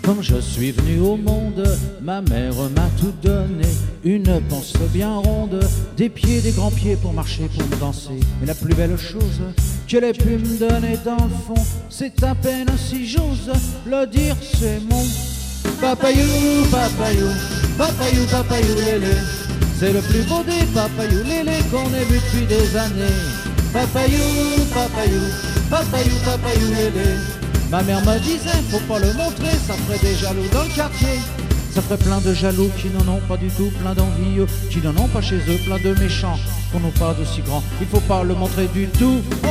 Quand je suis venu au monde, ma mère m'a tout donné. Une panse bien ronde, des pieds, des grands pieds pour marcher, pour me danser. Mais la plus belle chose qu'elle ait pu me donner dans le fond, c'est à peine si j'ose le dire, c'est mon papayou, papayou, papayou, papayou, lélé. C'est le plus beau des papayou, lélé, qu'on ait vu depuis des années. Papayou, papayou, papayou, papayou, lélé. Ma mère me disait, faut pas le montrer, ça ferait des jaloux dans le quartier. Ça ferait plein de jaloux qui n'en ont pas du tout, plein d'envieux qui n'en ont pas chez eux, plein de méchants qu'on n'a pas d'aussi grands. Il faut pas le montrer du tout. Oh.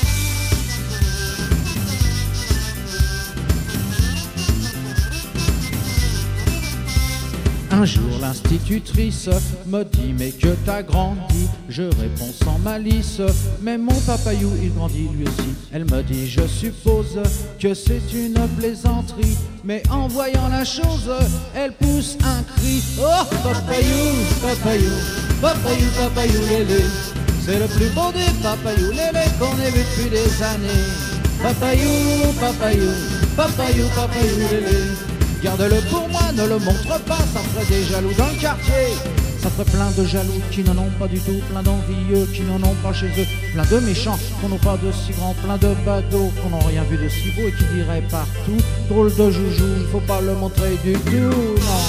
Un jour l'institutrice me dit, mais que t'as grandi? Je réponds sans malice, mais mon papayou il grandit lui aussi. Elle me dit, je suppose que c'est une plaisanterie, mais en voyant la chose, elle pousse un cri. Oh papayou, papayou, papayou, papayou lélé. C'est le plus beau des papayou lélé qu'on ait vu depuis des années. Papayou, papayou, papayou, papayou lélé. Garde-le pour moi, ne le montre pas, ça ferait des jaloux dans le quartier. Ça ferait plein de jaloux qui n'en ont pas du tout, plein d'envieux qui n'en ont pas chez eux, plein de méchants qu'on n'a pas de si grands, plein de badauds qu'on n'a rien vu de si beau et qui diraient partout, drôle de joujou, il faut pas le montrer du tout, non.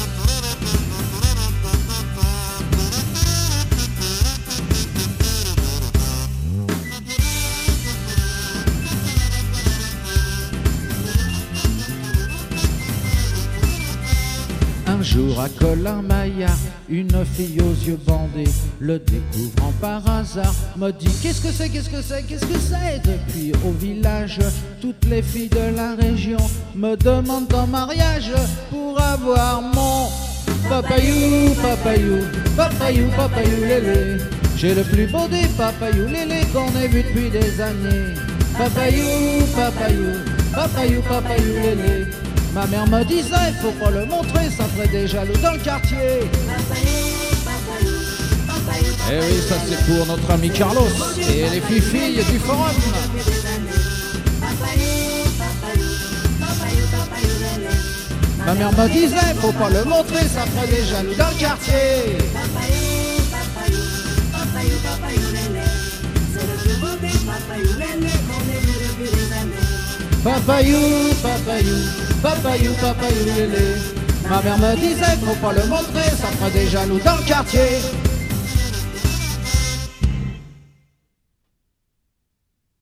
Un jour à Colin-Maillard, une fille aux yeux bandés, le découvrant par hasard, me dit qu'est-ce que c'est, qu'est-ce que c'est, qu'est-ce que c'est? Depuis au village, toutes les filles de la région me demandent en mariage pour avoir mon papayou, papayou, papayou, papayou lélé. J'ai le plus beau des papayou lélé qu'on ait vu depuis des années. Papayou, papayou, papayou, papayou lélé. Ma mère me disait, il faut pas le montrer, ça ferait des jaloux dans le quartier. Eh oui, ça c'est pour notre ami Carlos et les filles du forum. Ma mère me disait, faut pas le montrer, ça ferait des jaloux dans le quartier. Papayou, papayou, papayou, papayou lélé. Ma mère me disait, faut pas le montrer, ça ferait des jaloux dans le quartier.